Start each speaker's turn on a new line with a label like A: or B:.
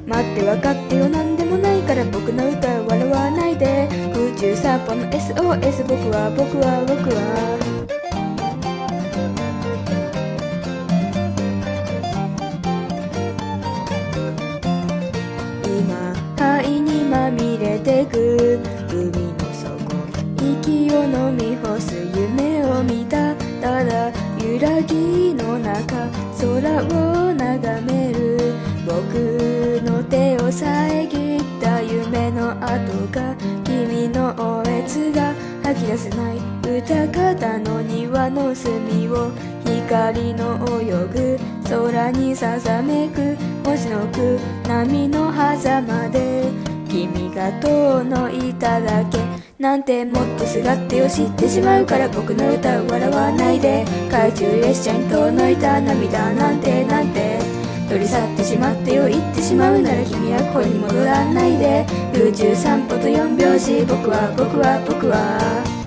A: 待って分かってよ、なんでもないから僕の歌を笑わないで。空中散歩の SOS、 僕は今灰にまみれてく海の底、息を飲み干す夢を見た。ただ揺らぎの中空を眺める、僕の手を遮った夢の跡が、君のおえつが吐き出せない歌方の庭の隅を、光の泳ぐ空にささめく星のく波の狭間で、君が遠のいただけなんて、もっとすがってよ、知ってしまうから僕の歌を笑わないで。懐中列車に遠のいた涙なんて取り去ってしまってよ、言ってしまうなら君はここに戻らないで。空中散歩と4拍子、僕は